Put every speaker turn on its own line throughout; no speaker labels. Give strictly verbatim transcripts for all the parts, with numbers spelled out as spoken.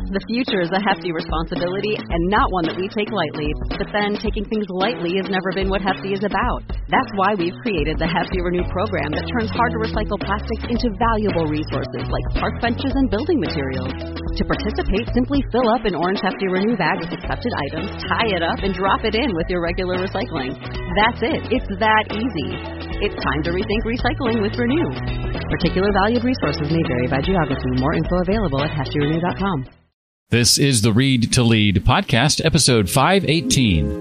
The future is a hefty responsibility and not one that we take lightly. But then taking things lightly has never been what Hefty is about. That's why we've created the Hefty Renew program that turns hard-to-recycle plastics into valuable resources like park benches and building materials. To participate, simply fill up an orange Hefty Renew bag with accepted items, tie it up, and drop it in with your regular recycling. That's it. It's that easy. It's time to rethink recycling with Renew. Particular valued resources may vary by geography. More info available at hefty renew dot com.
This is the Read to Lead podcast, episode five eighteen.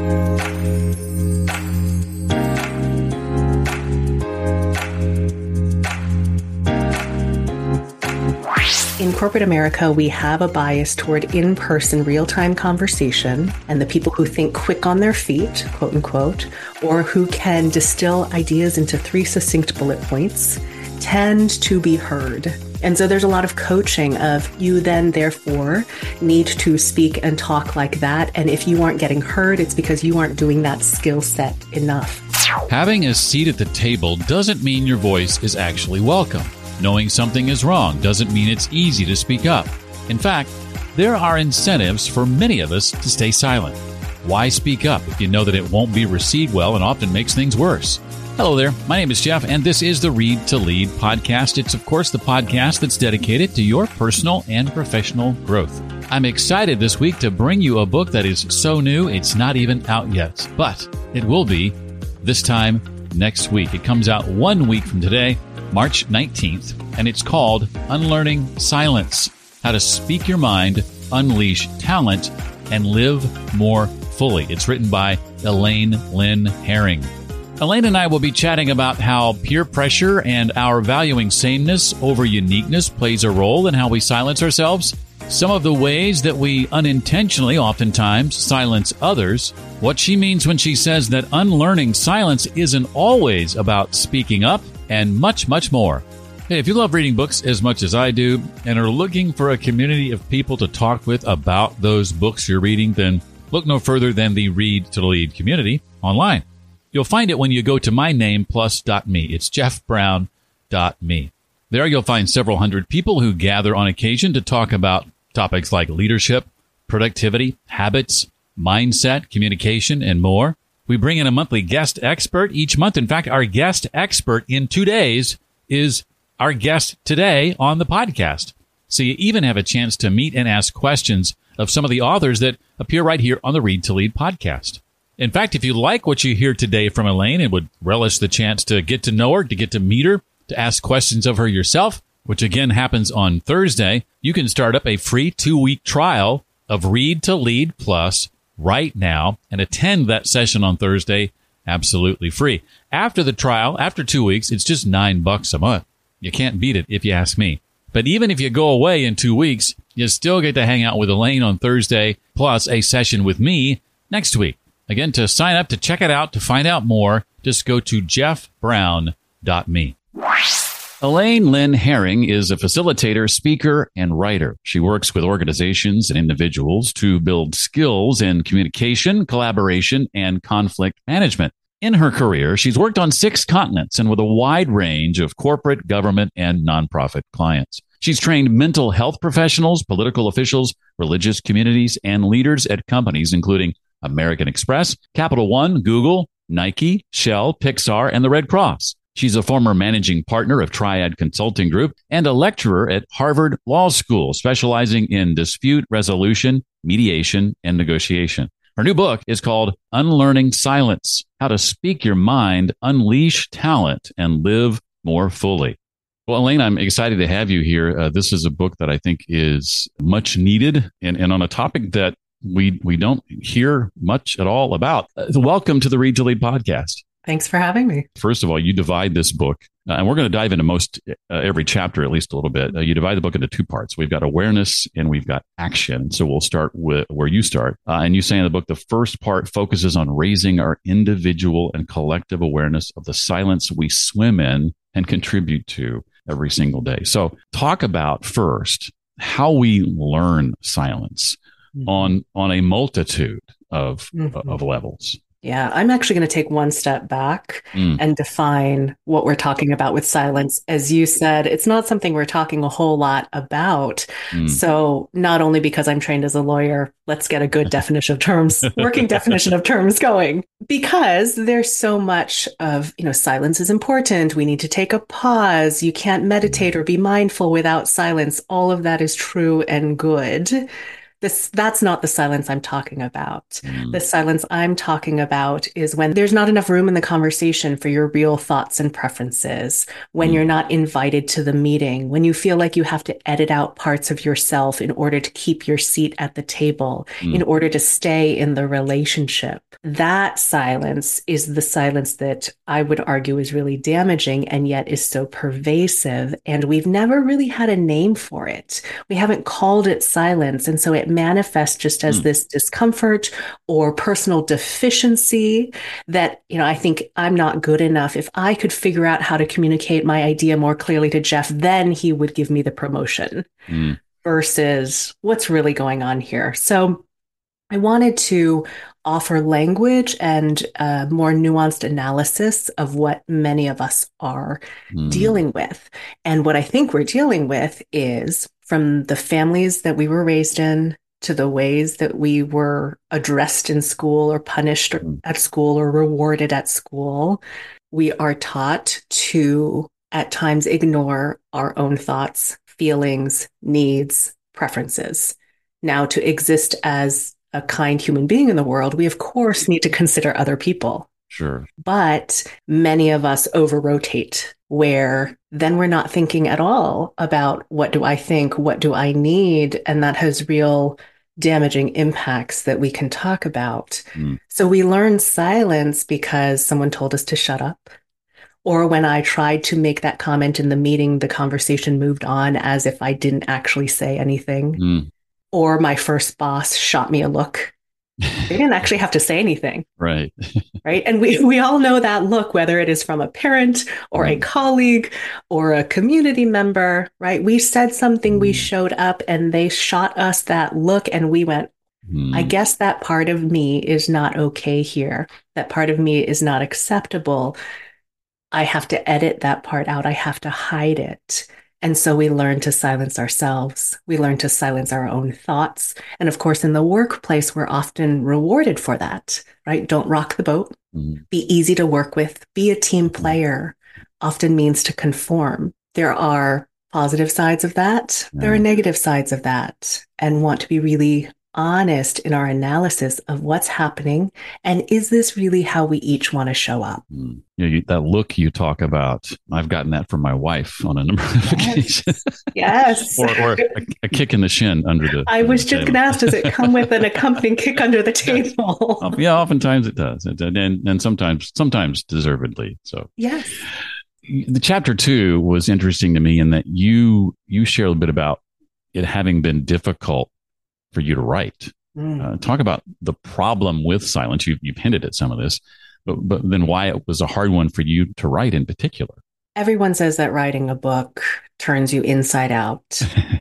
In corporate America, we have a bias toward in-person, real-time conversation, and the people who think quick on their feet, quote unquote, or who can distill ideas into three succinct bullet points, tend to be heard. And so there's a lot of coaching of you then, therefore, need to speak and talk like that. And if you aren't getting heard, it's because you aren't doing that skill set enough.
Having a seat at the table doesn't mean your voice is actually welcome. Knowing something is wrong doesn't mean it's easy to speak up. In fact, there are incentives for many of us to stay silent. Why speak up if you know that it won't be received well and often makes things worse? Hello there, my name is Jeff, and this is the Read to Lead podcast. It's, of course, the podcast that's dedicated to your personal and professional growth. I'm excited this week to bring you a book that is so new it's not even out yet, but it will be this time next week. It comes out one week from today, March nineteenth, and it's called Unlearning Silence: How to Speak Your Mind, Unleash Talent, and Live More Fully. It's written by Elaine Lynn Herring. Elaine and I will be chatting about how peer pressure and our valuing sameness over uniqueness plays a role in how we silence ourselves, some of the ways that we unintentionally oftentimes silence others, what she means when she says that unlearning silence isn't always about speaking up, and much, much more. Hey, if you love reading books as much as I do and are looking for a community of people to talk with about those books you're reading, then look no further than the Read to Lead community online. You'll find it when you go to my name plus dot me. It's jeff brown dot me. There you'll find several hundred people who gather on occasion to talk about topics like leadership, productivity, habits, mindset, communication, and more. We bring in a monthly guest expert each month. In fact, our guest expert in two days is our guest today on the podcast. So you even have a chance to meet and ask questions of some of the authors that appear right here on the Read to Lead podcast. In fact, if you like what you hear today from Elaine and would relish the chance to get to know her, to get to meet her, to ask questions of her yourself, which again happens on Thursday, you can start up a free two-week trial of Read to Lead Plus right now and attend that session on Thursday absolutely free. After the trial, after two weeks, it's just nine bucks a month. You can't beat it if you ask me. But even if you go away in two weeks, you still get to hang out with Elaine on Thursday, plus a session with me next week. Again, to sign up, to check it out, to find out more, just go to jeff brown dot me. Elaine Lynn Herring is a facilitator, speaker, and writer. She works with organizations and individuals to build skills in communication, collaboration, and conflict management. In her career, she's worked on six continents and with a wide range of corporate, government, and nonprofit clients. She's trained mental health professionals, political officials, religious communities, and leaders at companies including American Express, Capital One, Google, Nike, Shell, Pixar, and the Red Cross. She's a former managing partner of Triad Consulting Group and a lecturer at Harvard Law School, specializing in dispute resolution, mediation, and negotiation. Her new book is called Unlearning Silence: How to Speak Your Mind, Unleash Talent, and Live More Fully. Well, Elaine, I'm excited to have you here. Uh, this is a book that I think is much needed and, and on a topic that we we don't hear much at all about. Uh, welcome to the Read to Lead podcast.
Thanks for having me.
First of all, you divide this book, uh, and we're going to dive into most uh, every chapter at least a little bit. Uh, you divide the book into two parts. We've got awareness and we've got action. So we'll start with where you start. Uh, and you say in the book, the first part focuses on raising our individual and collective awareness of the silence we swim in and contribute to every single day. So talk about first how we learn silence. Mm-hmm. on on a multitude of mm-hmm. of levels.
Yeah, I'm actually going to take one step back
Mm,
and define what we're talking about with silence. As you said, it's not something we're talking a whole lot about.
mm.
So, not only because I'm trained as a lawyer, let's get a good definition of terms, working definition of terms going. Because there's so much of, you know, silence is important. We need to take a pause. You can't meditate or be mindful without silence. All of that is true and good. This, that's not the silence I'm talking about.
Mm,
The silence I'm talking about is when there's not enough room in the conversation for your real thoughts and preferences, when
mm,
you're not invited to the meeting, when you feel like you have to edit out parts of yourself in order to keep your seat at the table, in
mm,
order to stay in the relationship. That silence is the silence that I would argue is really damaging and yet is so pervasive. And we've never really had a name for it. We haven't called it silence. And so it manifests just as
mm,
this discomfort or personal deficiency that, you know, I think I'm not good enough. If I could figure out how to communicate my idea more clearly to Jeff, then he would give me the promotion
mm,
versus what's really going on here. So I wanted to offer language and a more nuanced analysis of what many of us are
mm,
dealing with. And what I think we're dealing with is from the families that we were raised in to the ways that we were addressed in school or punished
mm,
at school or rewarded at school. We are taught to at times ignore our own thoughts, feelings, needs, preferences. Now, to exist as a kind human being in the world, we of course need to consider other people.
sure.
But many of us over rotate where then we're not thinking at all about what do I think? What do I need? And that has real damaging impacts that we can talk about.
Mm,
So we learn silence because someone told us to shut up. Or when I tried to make that comment in the meeting, the conversation moved on as if I didn't actually say anything.
mm.
Or my first boss shot me a look. They didn't actually have to say anything,
Right.
right? And we, we all know that look, whether it is from a parent or a
Mm,
colleague or a community member, right? We said something, we
mm,
showed up, and they shot us that look, and we went, I
mm,
guess that part of me is not okay here. That part of me is not acceptable. I have to edit that part out. I have to hide it. And so we learn to silence ourselves. We learn to silence our own thoughts. And of course, in the workplace, we're often rewarded for that, right? Don't rock the boat.
mm,
Be easy to work with. Be a team
mm.
player often means to conform. There are positive sides of that. There are
Yeah.
negative sides of that, and want to be really honest in our analysis of what's happening. And is this really how we each want to show up?
Mm. You know, you, that look you talk about, I've gotten that from my wife on a number of
Yes.
occasions,
Yes.
or, or a, a kick in the shin under the.
I
under
was
the
just going
table.
to ask, does it come with an accompanying kick under the
Yes.
table?
Um, yeah, oftentimes it does, and and, and sometimes sometimes deservedly. So
Yes.
the chapter two was interesting to me in that you you share a little bit about it having been difficult for you to write.
Mm.
Uh, talk about the problem with silence. You've, you've hinted at some of this, but, but then why it was a hard one for you to write in particular.
Everyone says that writing a book turns you inside out.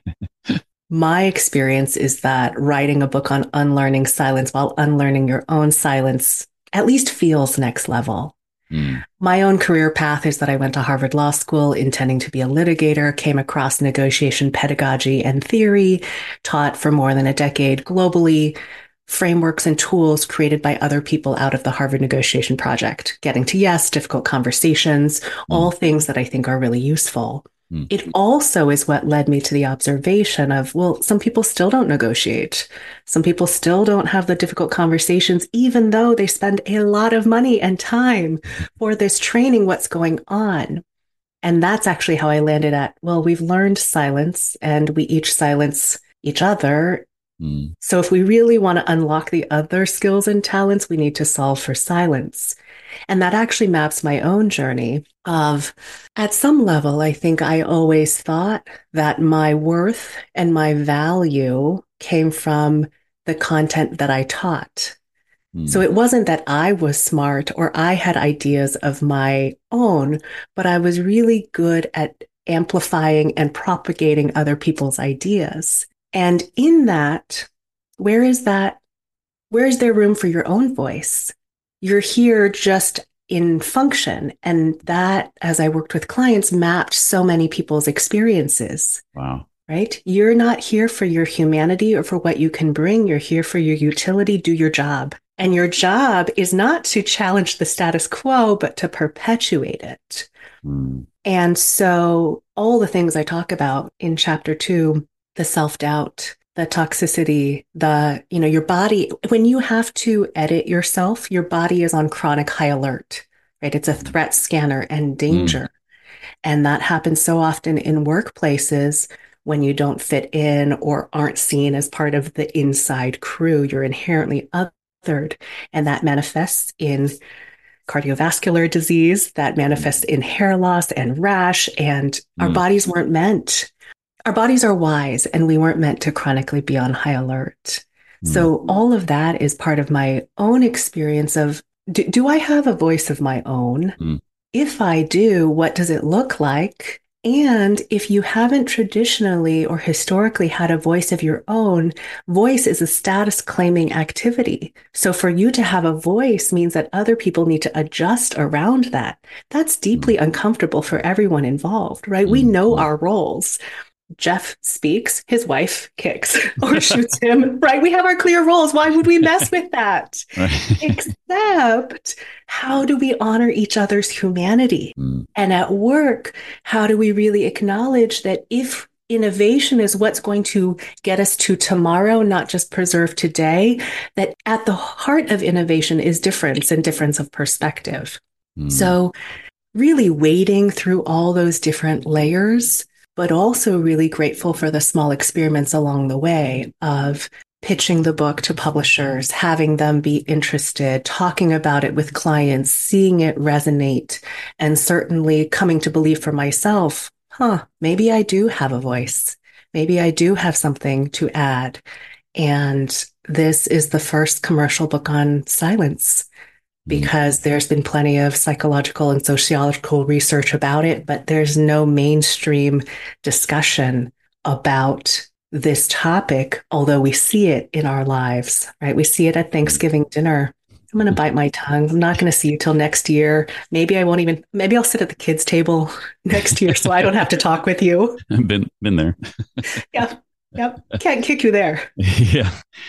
My experience is that writing a book on unlearning silence while unlearning your own silence at least feels next level.
Mm,
My own career path is that I went to Harvard Law School intending to be a litigator, came across negotiation pedagogy and theory, taught for more than a decade globally, frameworks and tools created by other people out of the Harvard Negotiation Project, getting to yes, difficult conversations, all
mm,
things that I think are really useful.
mm,
It also is what led me to the observation of, well, some people still don't negotiate. Some people still don't have the difficult conversations, even though they spend a lot of money and time for this training. What's going on? And that's actually how I landed at, well, we've learned silence and we each silence each other.
mm,
So if we really want to unlock the other skills and talents, we need to solve for silence. And that actually maps my own journey of, at some level, I think I always thought that my worth and my value came from the content that I taught. So
mm,
it wasn't that I was smart or I had ideas of my own, but I was really good at amplifying and propagating other people's ideas. And in that, where is that? Where is there room for your own voice? you're here just in function. And that, as I worked with clients, mapped so many people's experiences.
Wow.
Right? You're not here for your humanity or for what you can bring. You're here for your utility. Do your job. And your job is not to challenge the status quo, but to perpetuate it. Mm. And so all the things I talk about in chapter two, the self-doubt, the toxicity, the, you know, your body, when you have to edit yourself, your body is on chronic high alert, right? It's a threat scanner and danger. Mm. And that happens so often in workplaces when you don't fit in or aren't seen as part of the inside crew. You're inherently othered, and that manifests in cardiovascular disease, that manifests in hair loss and rash, and mm. our bodies weren't meant. Our bodies are wise, and we weren't meant to chronically be on high alert. Mm. So all of that is part of my own experience of, do, do I have a voice of my own? Mm. If I do, what does it look like? And if you haven't traditionally or historically had a voice of your own, voice is a status claiming activity. So for you to have a voice means that other people need to adjust around that. That's deeply mm-hmm. uncomfortable for everyone involved, right? Mm-hmm. We know our roles. Jeff speaks, his wife kicks or shoots him, right? We have our clear roles. Why would we mess with that? Right. Except, how do we honor each other's humanity? Mm. And at work, how do we really acknowledge that if innovation is what's going to get us to tomorrow, not just preserve today, that at the heart of innovation is difference and difference of perspective. Mm. So really wading through all those different layers, but also really grateful for the small experiments along the way of pitching the book to publishers, having them be interested, talking about it with clients, seeing it resonate, and certainly coming to believe for myself, huh, maybe I do have a voice. Maybe I do have something to add. And this is the first commercial book on silence, because there's been plenty of psychological and sociological research about it, but there's no mainstream discussion about this topic, although we see it in our lives, right? We see it at Thanksgiving dinner. I'm going to bite my tongue. I'm not going to see you till next year. Maybe I won't even, maybe I'll sit at the kids' table next year so I don't have to talk with you.
I've been, been there.
Yep. Yep. Can't kick you there.
Yeah.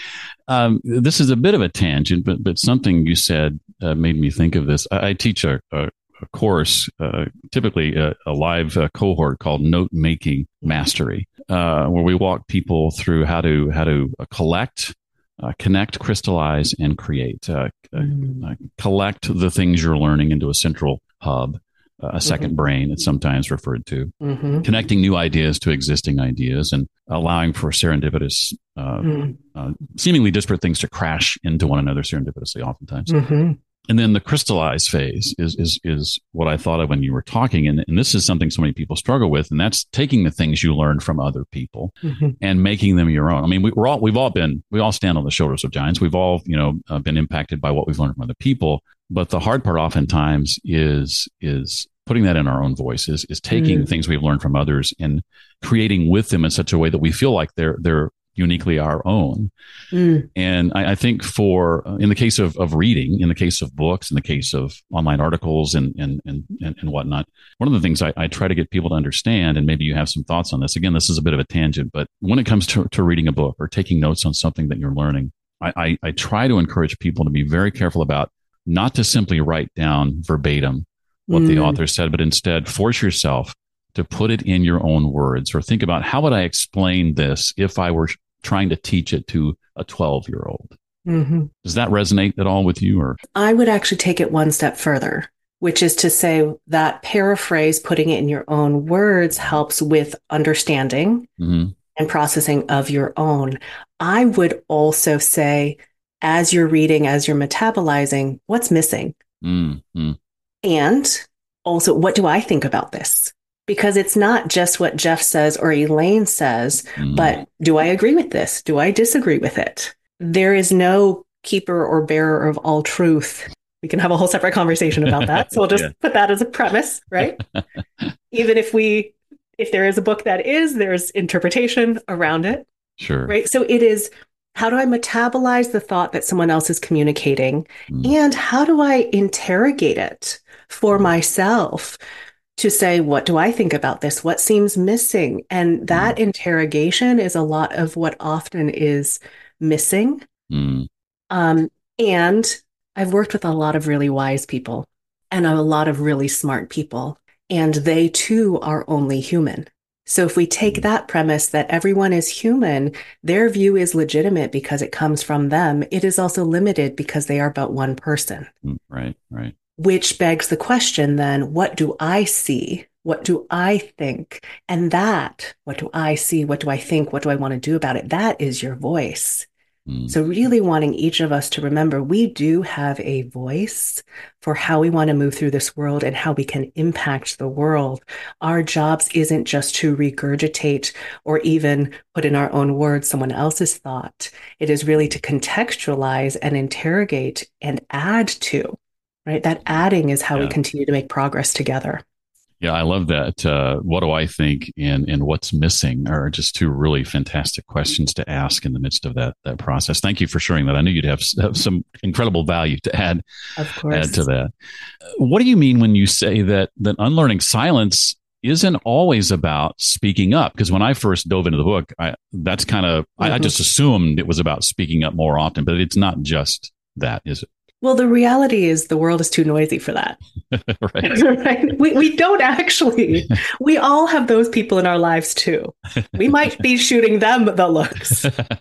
Um, this is a bit of a tangent, but but something you said uh, made me think of this. I, I teach a, a, a course, uh, typically a, a live uh, cohort called Note Making Mastery, uh, where we walk people through how to how to uh, collect, uh, connect, crystallize, and create. Uh, mm. uh, collect the things you're learning into a central hub. Uh, a second mm-hmm. brain, it's sometimes referred to, mm-hmm. connecting new ideas to existing ideas and allowing for serendipitous, uh, mm. uh, seemingly disparate things to crash into one another serendipitously oftentimes. Mm-hmm. And then the crystallize phase is is is what I thought of when you were talking. And, and this is something so many people struggle with. And that's taking the things you learn from other people mm-hmm. and making them your own. I mean, we, we're all, we've all been, we all stand on the shoulders of giants. We've all, you know, uh, been impacted by what we've learned from other people. But the hard part oftentimes is, is putting that in our own voices, is taking mm. things we've learned from others and creating with them in such a way that we feel like they're, they're, uniquely our own. Mm. And I, I think for, uh, in the case of, of reading, in the case of books, in the case of online articles and, and, and, and, and whatnot, one of the things I, I try to get people to understand, and maybe you have some thoughts on this, again, this is a bit of a tangent, but when it comes to, to reading a book or taking notes on something that you're learning, I, I, I try to encourage people to be very careful about not to simply write down verbatim what mm. the author said, but instead force yourself to put it in your own words, or think about, how would I explain this if I were trying to teach it to a twelve year old. Mm-hmm. Does that resonate at all with you? Or
I would actually take it one step further, which is to say that paraphrase, putting it in your own words, helps with understanding mm-hmm. and processing of your own. I would also say, as you're reading, as you're metabolizing, what's missing? Mm-hmm. And also, what do I think about this? Because it's not just what Jeff says or Elaine says, mm. but do I agree with this? Do I disagree with it? There is no keeper or bearer of all truth. We can have a whole separate conversation about that. So we'll just yeah. put that as a premise, right? Even if we, if there is a book that is, there's interpretation around it.
Sure.
Right. So it is How do I metabolize the thought that someone else is communicating?
Mm.
And how do I interrogate it for myself to say, what do I think about this? What seems missing? And that mm. interrogation is a lot of what often is missing.
Mm.
Um, and I've worked with a lot of really wise people and a lot of really smart people, and they too are only human. So if we take that premise that everyone is human, their view is legitimate because it comes from them, it is also limited because they are but one person.
Right, right.
Which begs the question then, what do I see? What do I think? And that, what do I see? What do I think? What do I want to do about it? That is your voice. Mm. So really wanting each of us to remember we do have a voice for how we want to move through this world and how we can impact the world. Our jobs isn't just to regurgitate or even put in our own words someone else's thought. It is really to contextualize and interrogate and add to, right? That adding is how yeah. we continue to make progress together.
Yeah, I love that. Uh, what do I think and, and what's missing are just two really fantastic questions to ask in the midst of that that process. Thank you for sharing that. I knew you'd have, have some incredible value to add,
of course.
add to that. What do you mean when you say that, that unlearning silence isn't always about speaking up? Because when I first dove into the book, I, that's kind of, mm-hmm. I, I just assumed it was about speaking up more often, but it's not just that, is it?
Well, the reality is the world is too noisy for that.
Right.
Right? We we don't actually. We all have those people in our lives too. We might be shooting them the looks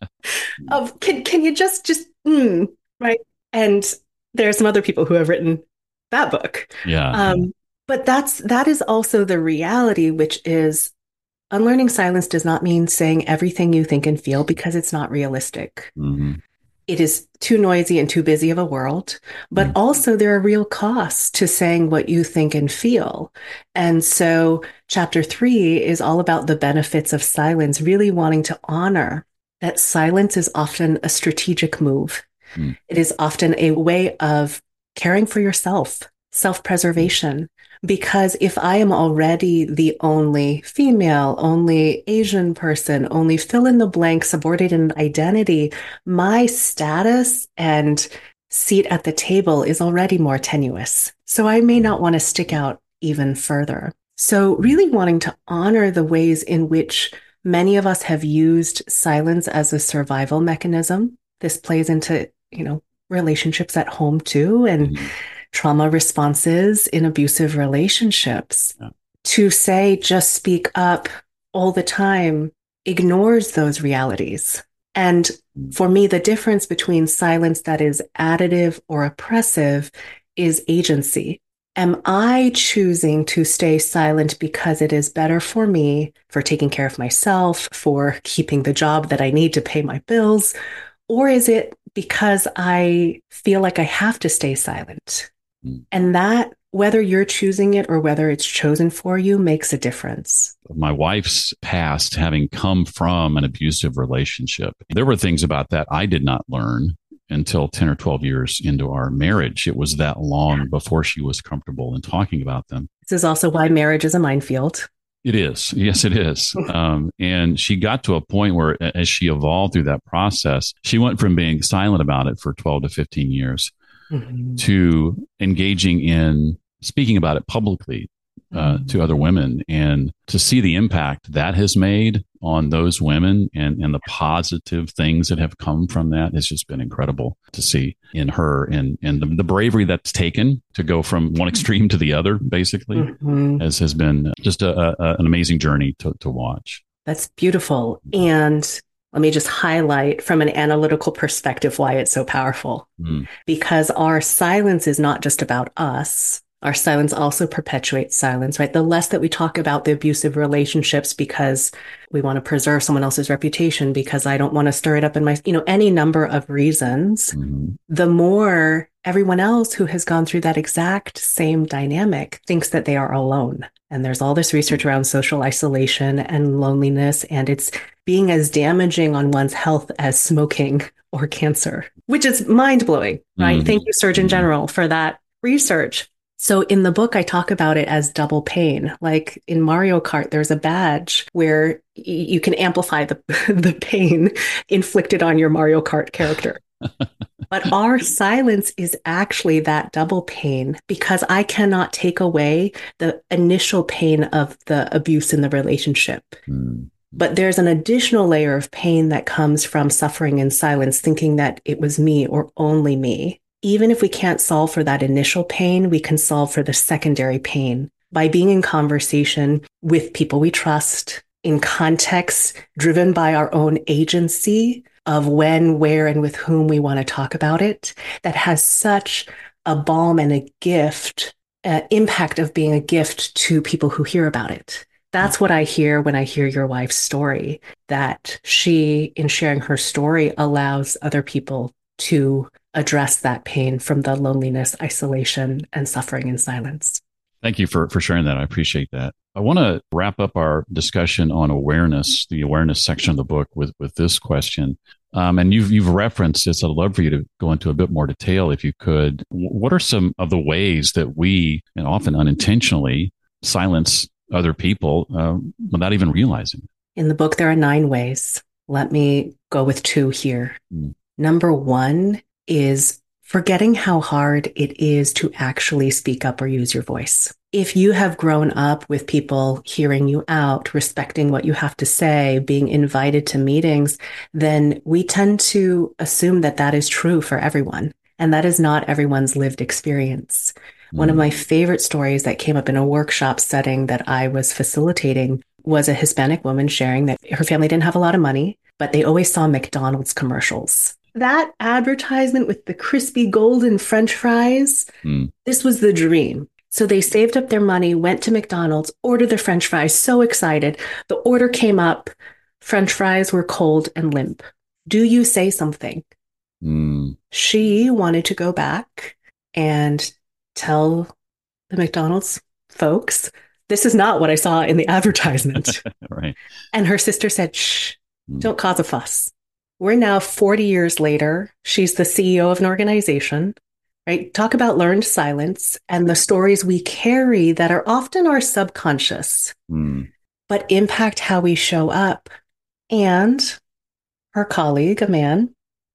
of can can you just just mm, right? And there are some other people who have written that book.
Yeah.
Um, but that's that is also the reality, which is unlearning silence does not mean saying everything you think and feel, because it's not realistic.
Mm-hmm.
It is too noisy and too busy of a world, but mm-hmm. also there are real costs to saying what you think and feel. And so chapter three is all about the benefits of silence, really wanting to honor that silence is often a strategic move. Mm-hmm. It is often a way of caring for yourself, self-preservation. Because if I am already the only female, only Asian person, only fill in the blank subordinate identity, my status and seat at the table is already more tenuous. So I may not want to stick out even further. So really wanting to honor the ways in which many of us have used silence as a survival mechanism. This plays into, you know, relationships at home too, and mm-hmm. trauma responses in abusive relationships. Yeah. To say, just speak up all the time ignores those realities. And for me, the difference between silence that is additive or oppressive is agency. Am I choosing to stay silent because it is better for me, for taking care of myself, for keeping the job that I need to pay my bills? Or is it because I feel like I have to stay silent? And that, whether you're choosing it or whether it's chosen for you, makes a difference.
My wife's past, having come from an abusive relationship, there were things about that I did not learn until ten or twelve years into our marriage. It was that long before she was comfortable in talking about them.
This is also why marriage is a minefield.
It is. Yes, it is. Um, and she got to a point where, as she evolved through that process, she went from being silent about it for twelve to fifteen years Mm-hmm. to engaging in speaking about it publicly uh, mm-hmm. to other women, and to see the impact that has made on those women and, and the positive things that have come from that has just been incredible to see in her, and, and the, the bravery that's taken to go from one extreme to the other, basically, mm-hmm. has, has been just a, a, an amazing journey to, to watch.
That's beautiful. And let me just highlight from an analytical perspective why it's so powerful. Mm. Because our silence is not just about us. Our silence also perpetuates silence, right? The less that we talk about the abusive relationships because we want to preserve someone else's reputation, because I don't want to stir it up in my, you know, any number of reasons, mm-hmm. the more everyone else who has gone through that exact same dynamic thinks that they are alone. And there's all this research around social isolation and loneliness, and it's being as damaging on one's health as smoking or cancer, which is mind-blowing, right? Mm-hmm. Thank you, Surgeon General, for that research. So in the book, I talk about it as double pain. Like in Mario Kart, there's a badge where y- you can amplify the, the pain inflicted on your Mario Kart character. But our silence is actually that double pain because I cannot take away the initial pain of the abuse in the relationship.
Mm.
But there's an additional layer of pain that comes from suffering in silence, thinking that it was me or only me. Even if we can't solve for that initial pain, we can solve for the secondary pain by being in conversation with people we trust, in context driven by our own agency of when, where, and with whom we want to talk about it. That has such a balm and a gift, uh, impact of being a gift to people who hear about it. That's what I hear when I hear your wife's story, that she, in sharing her story, allows other people to address that pain from the loneliness, isolation, and suffering in silence.
Thank you for, for sharing that. I appreciate that. I want to wrap up our discussion on awareness, the awareness section of the book, with, with this question. Um, and you've you've referenced this. I'd love for you to go into a bit more detail if you could. What are some of the ways that we, and often unintentionally, silence other people uh, without even realizing?
In the book, there are nine ways. Let me go with two here. Mm. Number one is forgetting how hard it is to actually speak up or use your voice. If you have grown up with people hearing you out, respecting what you have to say, being invited to meetings, then we tend to assume that that is true for everyone. And that is not everyone's lived experience. Mm. One of my favorite stories that came up in a workshop setting that I was facilitating was a Hispanic woman sharing that her family didn't have a lot of money, but they always saw McDonald's commercials. That advertisement with the crispy golden French fries, mm. this was the dream. So they saved up their money, went to McDonald's, ordered the French fries, so excited. The order came up, French fries were cold and limp. Do you say something? Mm. She wanted to go back and tell the McDonald's folks, this is not what I saw in the advertisement.
Right.
And her sister said, shh, mm. don't cause a fuss. We're now forty years later. She's the C E O of an organization, right? Talk about learned silence and the stories we carry that are often our subconscious, mm. but impact how we show up. And her colleague, a man,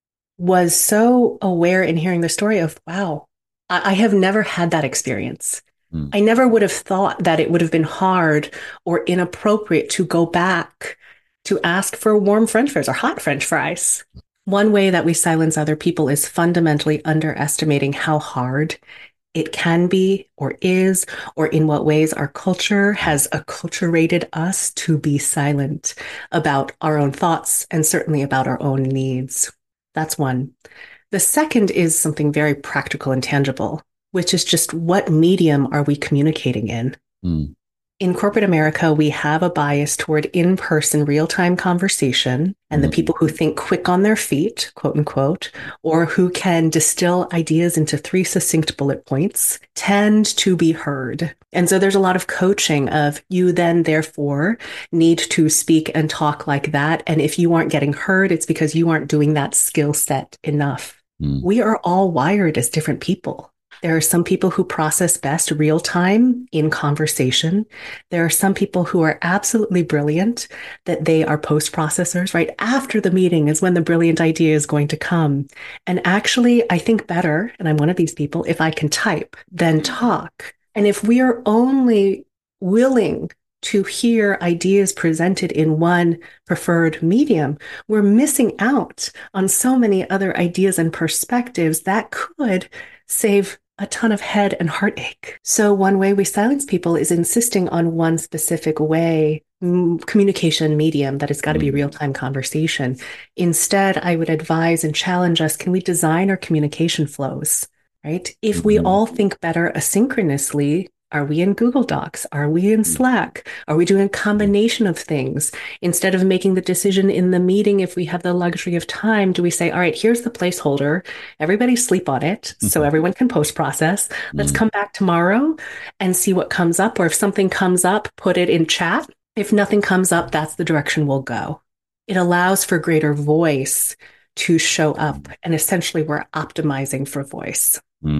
was so aware in hearing the story of, wow, I, I have never had that experience. Mm. I never would have thought that it would have been hard or inappropriate to go back to ask for warm French fries or hot French fries. One way that we silence other people is fundamentally underestimating how hard it can be or is, or in what ways our culture has acculturated us to be silent about our own thoughts and certainly about our own needs. That's one. The second is something very practical and tangible, which is just what medium are we communicating in? Mm. In corporate America, we have a bias toward in-person real-time conversation, and mm-hmm. the people who think quick on their feet, quote unquote, or who can distill ideas into three succinct bullet points tend to be heard. And so there's a lot of coaching of you then therefore need to speak and talk like that. And if you aren't getting heard, it's because you aren't doing that skill set enough. Mm. We are all wired as different people. There are some people who process best real time in conversation. There are some people who are absolutely brilliant, that they are post processors, right? After the meeting is when the brilliant idea is going to come. And actually, I think better, and I'm one of these people, if I can type than talk. And if we are only willing to hear ideas presented in one preferred medium, we're missing out on so many other ideas and perspectives that could save a ton of head and heartache. So one way we silence people is insisting on one specific way, m- communication medium, that it's got to be real-time conversation. Instead, I would advise and challenge us, can we design our communication flows, right? If mm-hmm. we all think better asynchronously, are we in Google Docs? Are we in Slack? Are we doing a combination of things? Instead of making the decision in the meeting, if we have the luxury of time, do we say, all right, here's the placeholder. Everybody sleep on it so everyone can post-process. Let's come back tomorrow and see what comes up. Or if something comes up, put it in chat. If nothing comes up, that's the direction we'll go. It allows for greater voice to show up. And essentially, we're optimizing for voice.
Mm.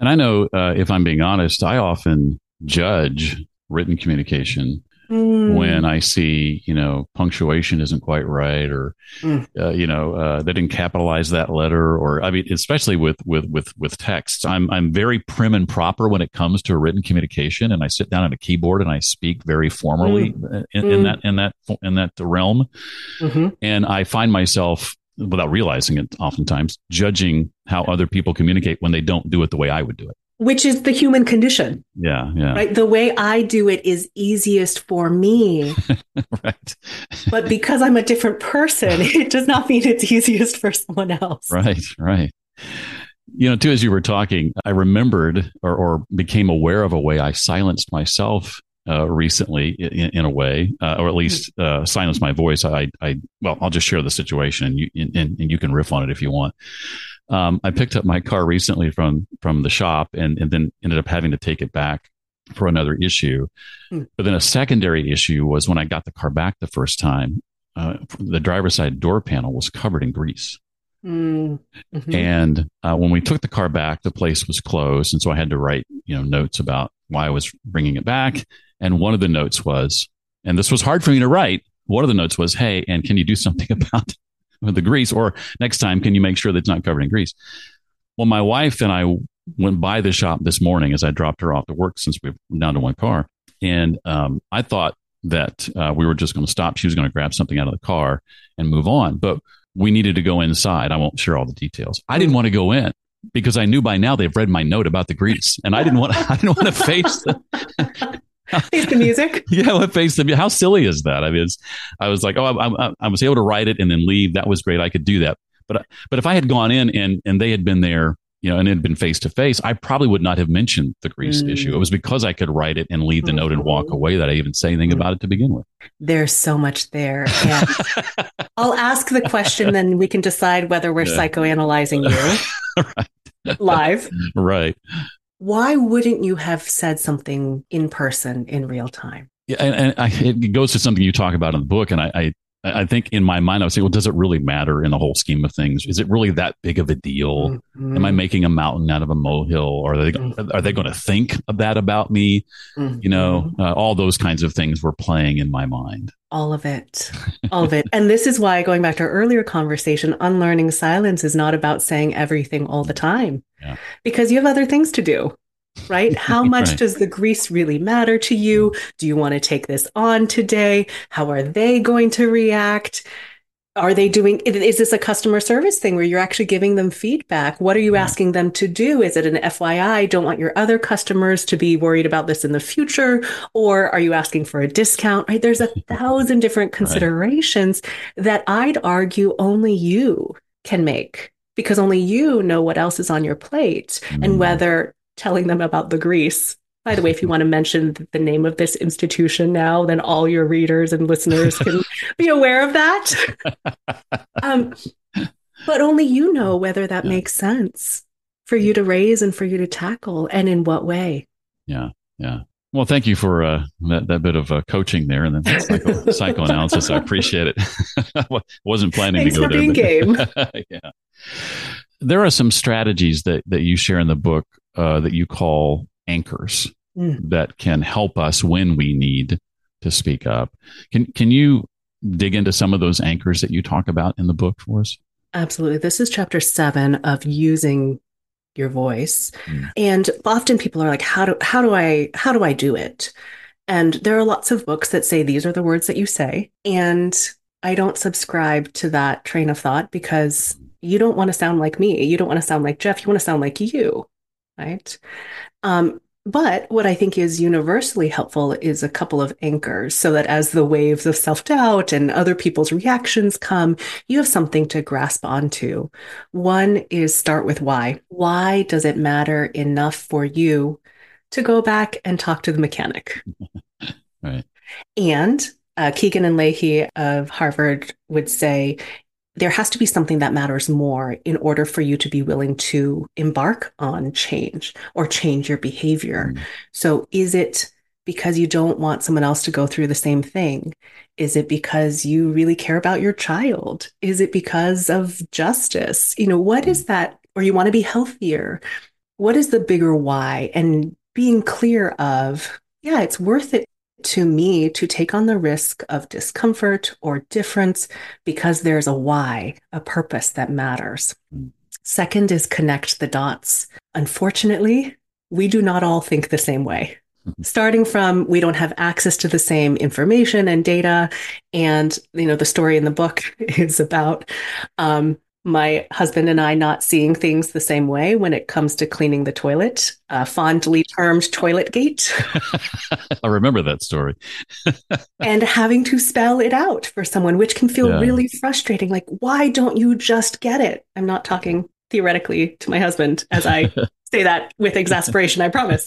And I know, uh, if I'm being honest, I often judge written communication
Mm.
when I see, you know, punctuation isn't quite right, or,
Mm.
uh, you know, uh, they didn't capitalize that letter, or, I mean, especially with, with, with, with texts, I'm, I'm very prim and proper when it comes to a written communication. And I sit down at a keyboard and I speak very formally
Mm.
in,
Mm.
in that, in that, in that realm.
Mm-hmm.
And I find myself, without realizing it, oftentimes judging how other people communicate when they don't do it the way I would do it.
Which is the human condition.
Yeah, yeah.
Right. The way I do it is easiest for me.
Right.
But because I'm a different person, it does not mean it's easiest for someone else.
Right, right. You know, too, as you were talking, I remembered or, or became aware of a way I silenced myself uh, recently in, in a way, uh, or at least uh, silenced my voice. I, I, well, I'll just share the situation, and you, and, and you can riff on it if you want. Um, I picked up my car recently from from the shop, and, and then ended up having to take it back for another issue. Hmm. But then a secondary issue was when I got the car back the first time, uh, the driver's side door panel was covered in grease. Mm-hmm. And uh, when we took the car back, the place was closed. And so I had to write, you know, notes about why I was bringing it back. And one of the notes was, and this was hard for me to write, one of the notes was, hey, and can you do something about the grease? Or next time, can you make sure that it's not covered in grease? Well, my wife and I went by the shop this morning as I dropped her off to work, since we're down to one car. And um, I thought that uh, we were just going to stop. She was going to grab something out of the car and move on. But we needed to go inside. I won't share all the details. I didn't want to go in because I knew by now they've read my note about the grease, and I didn't want. I didn't want to face the
face the music.
Yeah, I face the. How silly is that? I mean, it's, I was like, oh, I, I, I was able to write it and then leave. That was great. I could do that. But but if I had gone in and and they had been there, you know, and it had been face to face, I probably would not have mentioned the grease mm. issue. It was because I could write it and leave the mm-hmm. note and walk away that I even say anything mm. about it to begin with.
There's so much there. And I'll ask the question, then we can decide whether we're yeah. psychoanalyzing you right. live.
Right.
Why wouldn't you have said something in person in real time?
Yeah, and, and I, it goes to something you talk about in the book, and I, I I think in my mind, I would say, well, does it really matter in the whole scheme of things? Is it really that big of a deal? Mm-hmm. Am I making a mountain out of a molehill? Or are they, mm-hmm. are they going to think of that about me? Mm-hmm. You know, uh, all those kinds of things were playing in my mind.
All of it. All of it. And this is why, going back to our earlier conversation, unlearning silence is not about saying everything all the time. Yeah. Because you have other things to do. Right? How much right. does the grease really matter to you? Do you want to take this on today? How are they going to react? Are they doing, is this a customer service thing where you're actually giving them feedback? What are you yeah. asking them to do? Is it an F Y I? Don't want your other customers to be worried about this in the future? Or are you asking for a discount? Right? There's a thousand different considerations right. that I'd argue only you can make, because only you know what else is on your plate mm. and whether telling them about the grease. By the way, if you want to mention the name of this institution now, then all your readers and listeners can be aware of that. Um, but only you know whether that yeah. makes sense for you to raise and for you to tackle, and in what way.
Yeah, yeah. Well, thank you for uh, that, that bit of uh, coaching there, and then psycho- psychoanalysis. I appreciate it. I wasn't planning
Thanks
to go
for
there.
Being game.
Yeah. There are some strategies that, that you share in the book uh, that you call anchors mm. that can help us when we need to speak up. Can can you dig into some of those anchors that you talk about in the book for us?
Absolutely. This is chapter seven of using your voice. Mm. And often people are like, how do how do I how do I do it? And there are lots of books that say these are the words that you say. And I don't subscribe to that train of thought, because you don't want to sound like me. You don't want to sound like Jeff. You want to sound like you, right? Um, but what I think is universally helpful is a couple of anchors, so that as the waves of self-doubt and other people's reactions come, you have something to grasp onto. One is start with why. Why does it matter enough for you to go back and talk to the mechanic?
Right.
And uh, Keegan and Leahy of Harvard would say, there has to be something that matters more in order for you to be willing to embark on change or change your behavior. Mm. So is it because you don't want someone else to go through the same thing? Is it because you really care about your child? Is it because of justice? You know, what is that? Or you want to be healthier? what is the bigger why? And being clear of, yeah, it's worth it to me to take on the risk of discomfort or difference because there's a why, a purpose that matters. Second is connect the dots. Unfortunately, we do not all think the same way. Starting from, we don't have access to the same information and data. And, you know, the story in the book is about um, my husband and I not seeing things the same way when it comes to cleaning the toilet, uh, fondly termed toilet gate.
I remember that story.
And having to spell it out for someone, which can feel
Yeah.
really frustrating. Like, why don't you just get it? I'm not talking theoretically to my husband as I say that with exasperation, I promise.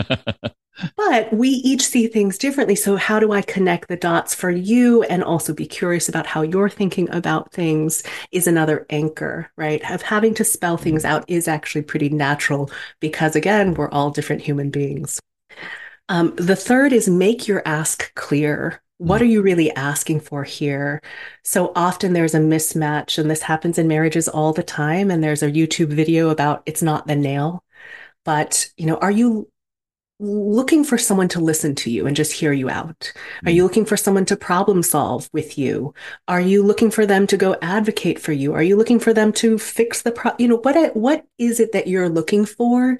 But we each see things differently. So how do I connect the dots for you and also be curious about how you're thinking about things is another anchor, right? Of having to spell things out is actually pretty natural because, again, we're all different human beings. Um, the third is make your ask clear. What are you really asking for here? So often there's a mismatch, and this happens in marriages all the time. And there's a YouTube video about it's not the nail, but, you know, are you looking for someone to listen to you and just hear you out? Are you looking for someone to problem solve with you? Are you looking for them to go advocate for you? Are you looking for them to fix the pro, you know, what, what is it that you're looking for?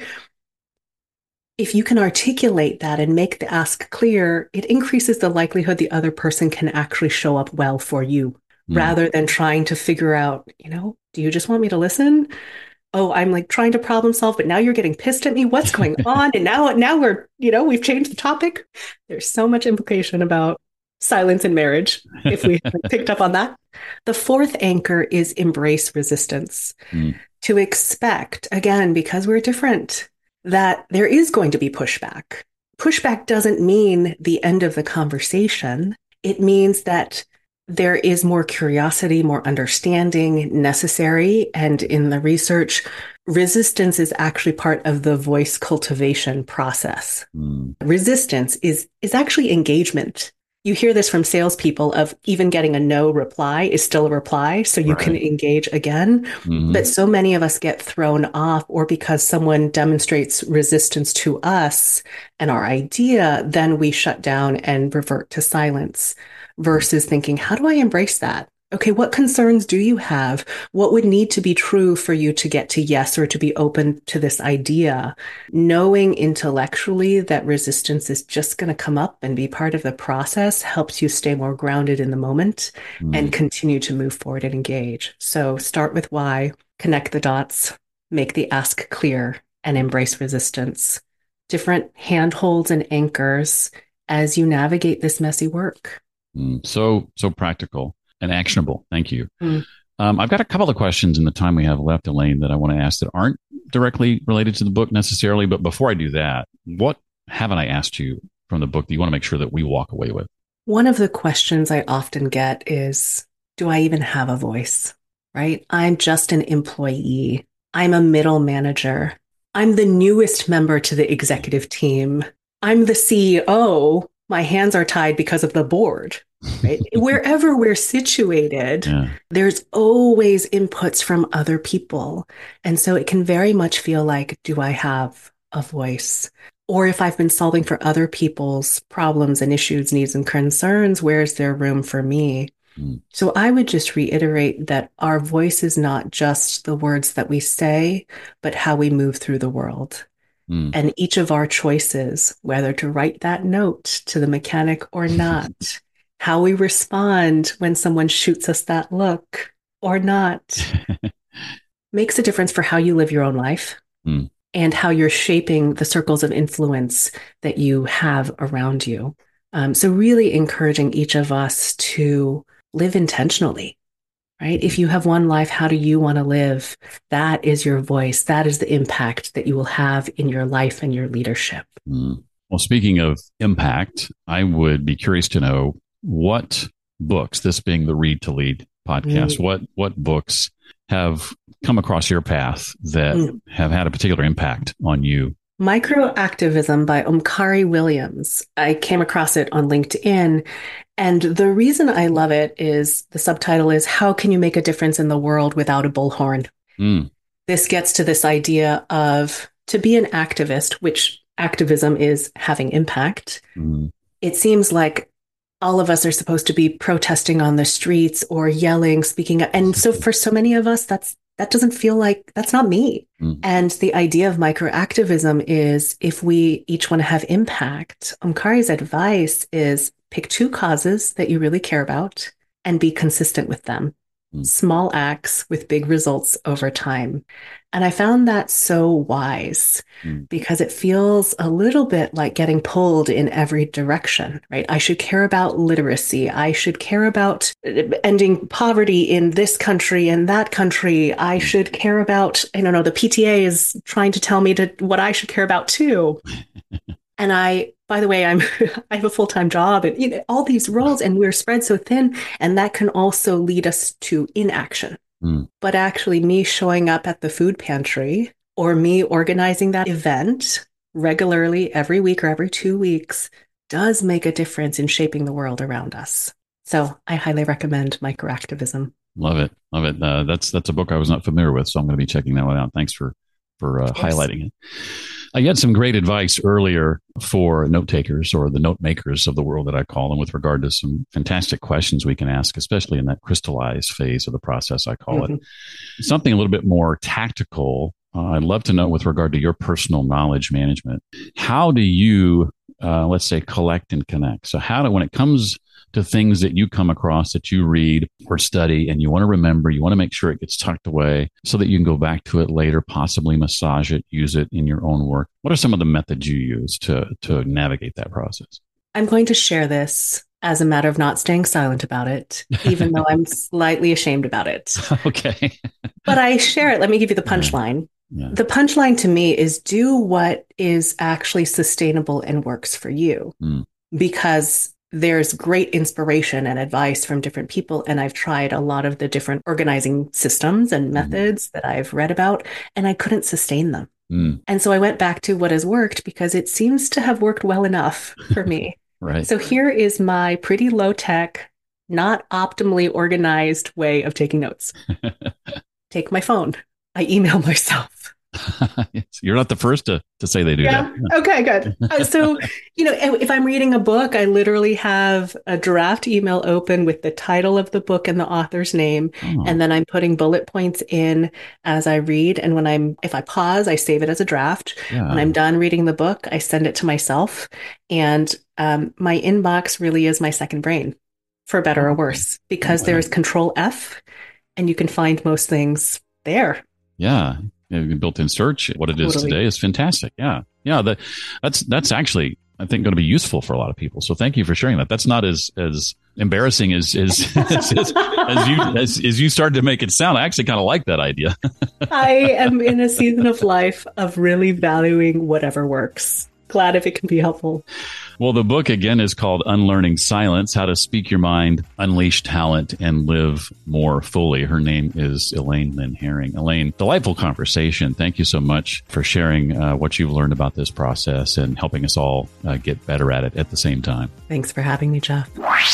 If you can articulate that and make the ask clear, it increases the likelihood the other person can actually show up well for you mm. rather than trying to figure out, you know, do you just want me to listen? Oh, I'm like trying to problem solve, but now you're getting pissed at me. What's going on? And now, now we're, you know, we've changed the topic. There's so much implication about silence in marriage, if we picked up on that. The fourth anchor is embrace resistance. Mm. To expect, again, because we're different, that there is going to be pushback. Pushback doesn't mean the end of the conversation. It means that there is more curiosity, more understanding necessary. And in the research, resistance is actually part of the voice cultivation process. Mm. Resistance is, is actually engagement. You hear this from salespeople of even getting a no reply is still a reply, so you right. can engage again. Mm-hmm. But so many of us get thrown off, or because someone demonstrates resistance to us and our idea, then we shut down and revert to silence versus thinking, how do I embrace that? Okay, what concerns do you have? What would need to be true for you to get to yes or to be open to this idea? Knowing intellectually that resistance is just going to come up and be part of the process helps you stay more grounded in the moment mm. and continue to move forward and engage. So start with why, connect the dots, make the ask clear, and embrace resistance. Different handholds and anchors as you navigate this messy work.
Mm. So, so practical. And actionable. Thank you. Mm. Um, I've got a couple of questions in the time we have left, Elaine, that I want to ask that aren't directly related to the book necessarily. But before I do that, what haven't I asked you from the book that you want to make sure that we walk away with?
One of the questions I often get is, do I even have a voice? Right? I'm just an employee. I'm a middle manager. I'm the newest member to the executive team. I'm the C E O. My hands are tied because of the board. Right? Wherever we're situated, yeah. there's always inputs from other people. And so it can very much feel like, do I have a voice? Or if I've been solving for other people's problems and issues, needs and concerns, where's there room for me? Mm. So I would just reiterate that our voice is not just the words that we say, but how we move through the world. Mm. And each of our choices, whether to write that note to the mechanic or not, how we respond when someone shoots us that look or not, makes a difference for how you live your own life mm. and how you're shaping the circles of influence that you have around you. Um, so really encouraging each of us to live intentionally, right? If you have one life, how do you want to live? That is your voice. That is the impact that you will have in your life and your leadership.
Mm. Well, speaking of impact, I would be curious to know what books, this being the Read to Lead podcast, mm. what what books have come across your path that mm. have had a particular impact on you?
Microactivism by Omkari Williams. I came across it on LinkedIn. And the reason I love it is the subtitle is, How Can You Make a Difference in the World Without a Bullhorn? Mm. This gets to this idea of to be an activist, which activism is having impact, mm-hmm. it seems like all of us are supposed to be protesting on the streets or yelling, speaking up. And so for so many of us, that's that doesn't feel like, that's not me. Mm. And the idea of microactivism is if we each want to have impact, Omkari's advice is pick two causes that you really care about and be consistent with them. Mm. Small acts with big results over time. And I found that so wise mm. because it feels a little bit like getting pulled in every direction, right? I should care about literacy. I should care about ending poverty in this country and that country. I should care about, I don't know, the P T A is trying to tell me to what I should care about too. And I, by the way, I'm, I have a full-time job and you know, all these roles and we're spread so thin. And that can also lead us to inaction. Mm. But actually me showing up at the food pantry or me organizing that event regularly every week or every two weeks does make a difference in shaping the world around us. So I highly recommend microactivism.
Love it. Love it. Uh, that's that's a book I was not familiar with, so I'm going to be checking that one out. Thanks for, for uh, highlighting it. I had some great advice earlier for note takers or the note makers of the world that I call them with regard to some fantastic questions we can ask, especially in that crystallized phase of the process, I call mm-hmm. it. Something a little bit more tactical. Uh, I'd love to know with regard to your personal knowledge management. How do you, uh, let's say, collect and connect? So how do, when it comes to things that you come across that you read or study and you want to remember, you want to make sure it gets tucked away so that you can go back to it later, possibly massage it, use it in your own work. What are some of the methods you use to, to navigate that process?
I'm going to share this as a matter of not staying silent about it, even though I'm slightly ashamed about it.
Okay.
But I share it. Let me give you the punchline. Yeah. Yeah. The punchline to me is do what is actually sustainable and works for you. Mm. Because there's great inspiration and advice from different people. And I've tried a lot of the different organizing systems and methods mm. that I've read about, and I couldn't sustain them. Mm. And so I went back to what has worked because it seems to have worked well enough for me.
Right.
So here is my pretty low tech, not optimally organized way of taking notes. Take my phone. I email myself.
You're not the first to, to say they do
yeah.
that.
Okay, good. Uh, so, you know, if I'm reading a book, I literally have a draft email open with the title of the book and the author's name. Oh. And then I'm putting bullet points in as I read. And when I'm, if I pause, I save it as a draft. Yeah. When I'm done reading the book, I send it to myself. And um, my inbox really is my second brain, for better or worse, because there is Control F and you can find most things there.
Yeah. Built-in search, what it is totally. Today is fantastic. Yeah. Yeah. That, that's, that's actually, I think, going to be useful for a lot of people. So thank you for sharing that. That's not as, as embarrassing as, as, as, as, as you, as, as you started to make it sound. I actually kind of like that idea.
I am in a season of life of really valuing whatever works. Glad if it can be helpful.
Well, the book, again, is called Unlearning Silence, How to Speak Your Mind, Unleash Talent, and Live More Fully. Her name is Elaine Lynn Herring. Elaine, delightful conversation. Thank you so much for sharing uh, what you've learned about this process and helping us all uh, get better at it at the same time.
Thanks for having me, Jeff.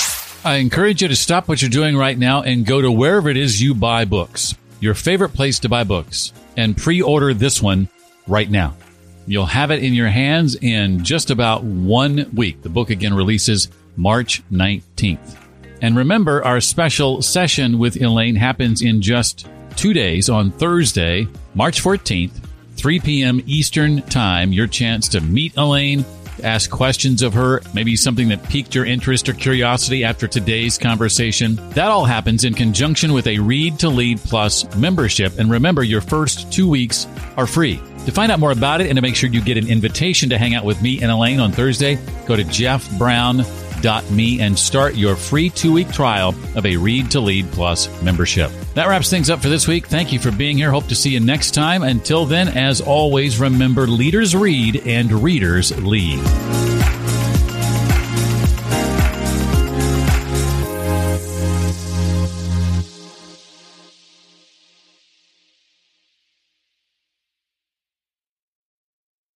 I encourage you to stop what you're doing right now and go to wherever it is you buy books, your favorite place to buy books, and pre-order this one right now. You'll have it in your hands in just about one week. The book again releases March nineteenth. And remember, our special session with Elaine happens in just two days on Thursday, March fourteenth, three p.m. Eastern Time. Your chance to meet Elaine, ask questions of her, maybe something that piqued your interest or curiosity after today's conversation. That all happens in conjunction with a Read to Lead Plus membership. And remember, your first two weeks are free. To find out more about it and to make sure you get an invitation to hang out with me and Elaine on Thursday, go to jeff brown dot me and start your free two-week trial of a Read to Lead Plus membership. That wraps things up for this week. Thank you for being here. Hope to see you next time. Until then, as always, remember, leaders read and readers lead.